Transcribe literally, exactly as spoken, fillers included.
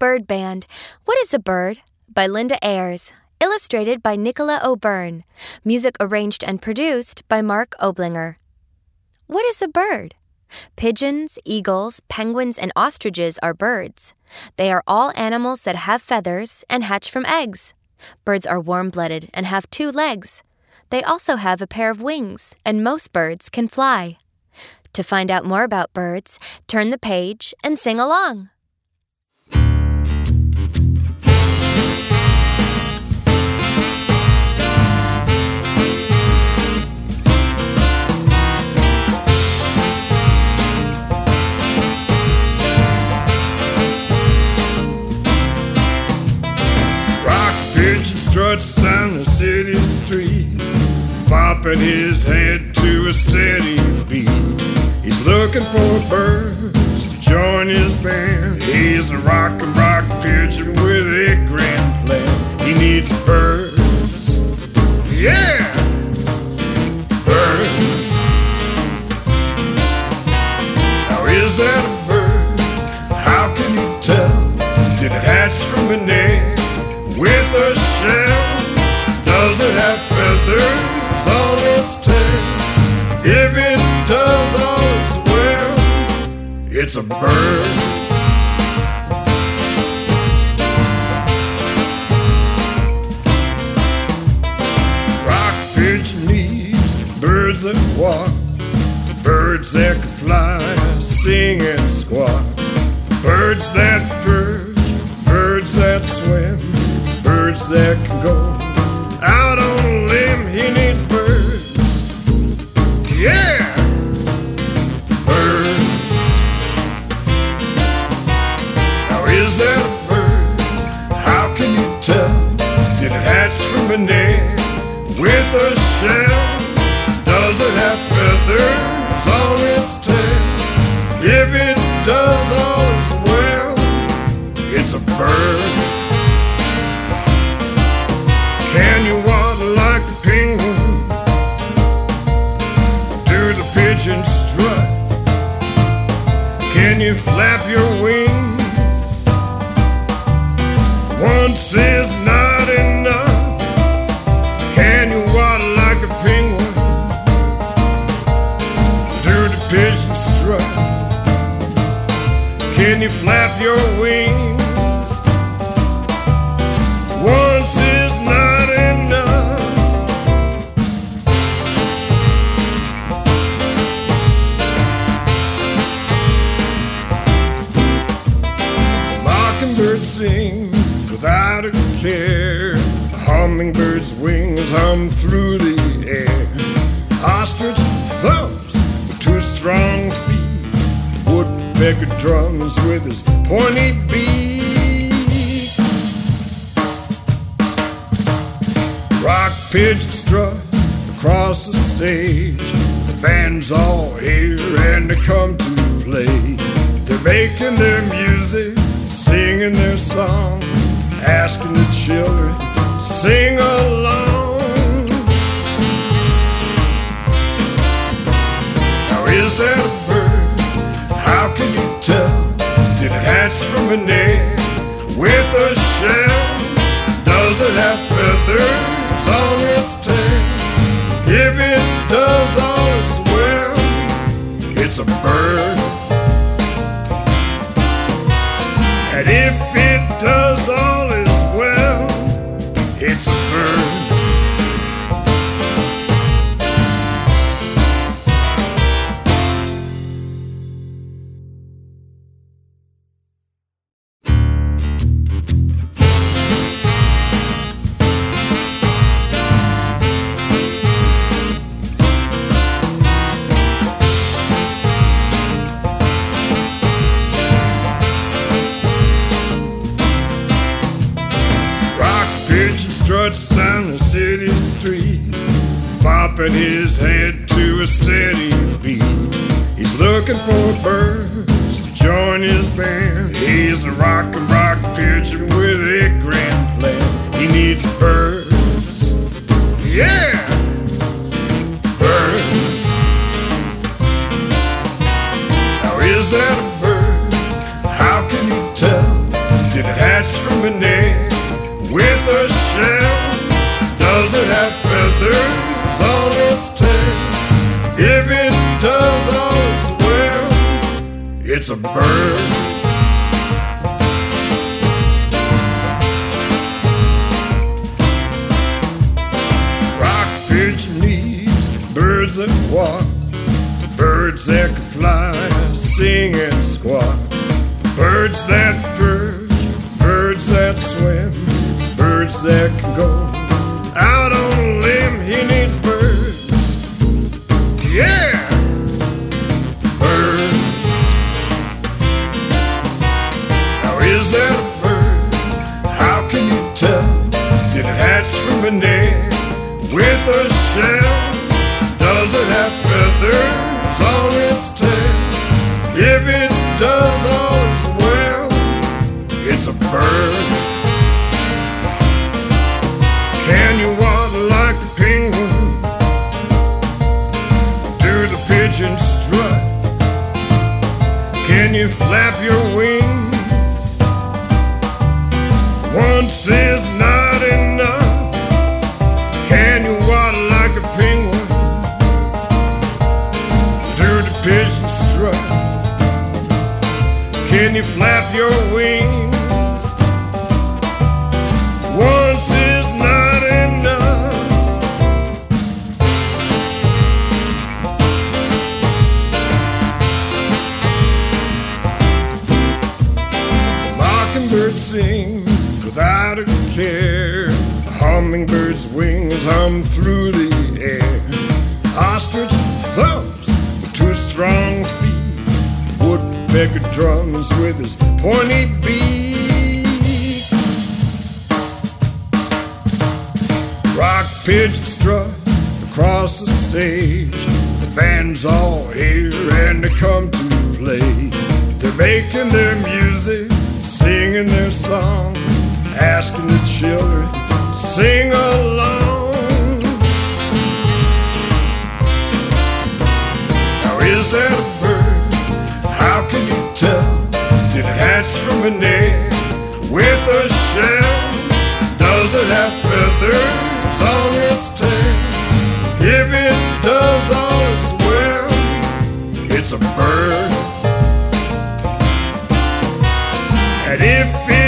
Bird Band. What is a Bird? By Linda Ayers. Illustrated by Nicola O'Byrne. Music arranged and produced by Mark Oblinger. What is a bird? Pigeons, eagles, penguins, and ostriches are birds. They are all animals that have feathers and hatch from eggs. Birds are warm-blooded and have two legs. They also have a pair of wings, and most birds can fly. To find out more about birds, turn the page and sing along. Struts down the city street, bopping his head to a steady beat. He's looking for birds to join his band. He's a rock and rock pigeon with a grand plan. He needs birds, yeah, birds. Now is that a bird? How can you tell? Did it hatch from an egg? With a shell? Does it have feathers on its tail? If it does, all is well. It's a bird. Rock pigeon needs birds that walk, birds that can fly, sing and squawk, birds that perch, birds that swim, birds that can go out on a limb. He needs birds, yeah, birds. Now is that a bird? How can you tell? Did it hatch from an egg with a shell? Does it have feathers on its tail? If it does, all is well. It's a bird. Can you walk like a penguin? Do the pigeon strut? Can you flap your wings? Once is not enough. Can you walk like a penguin? Do the pigeon strut? Can you flap your wings? Once is not enough. Mockingbird sings without a care. A hummingbird's wings hum through the air. Ostrich thumps with two strong feet. Woodpecker drums with his pointy beak. Rock pigeon struts across the stage. The band's all here and they come to play. They're making their music, singing their song, asking the children, sing along. Now is that a bird? How can you tell? Did it hatch from an egg with a shell? Does it have feathers on its tail? If it does, all is well. It's a bird. And if it does, all is well. It's a bird. Struts down the city street, bopping his head to a steady beat. He's looking for birds to join his band. He's a rock and rock pigeon with a grand plan. He needs birds, yeah, birds. Now is that a bird? How can you tell? Did it hatch from an egg with a shell? Does it have feathers on its tail? If it does, all is well. It's a bird. Rock pigeon needs birds that walk, birds that can fly, sing and squawk, birds that perch, birds that swim, birds that can go out on a limb. He needs birds, yeah, birds. Now is that a bird? How can you tell? Did it hatch from an egg with a shell? Does it have feathers on its tail? If it does, all is well. It's a bird. Can you walk like a penguin? Do the pigeon strut? Can you flap your wings? Once is not enough. Can you walk like a penguin? Do the pigeon strut? Can you flap your wings? Once is not enough. Mockingbird sings without a care. A hummingbird's wings hum through the air. Ostrich thumps with two strong feet. Woodpecker drums with his pointy beak. Rock pigeon struts across the stage. The band's all here and they come to play. They're making their music, singing their song, asking the children to sing along. Now is that a bird? How can you tell? Did it hatch from an egg with a shell? Does it have feathers on its tail? If it does, all is well. It's a bird. And if it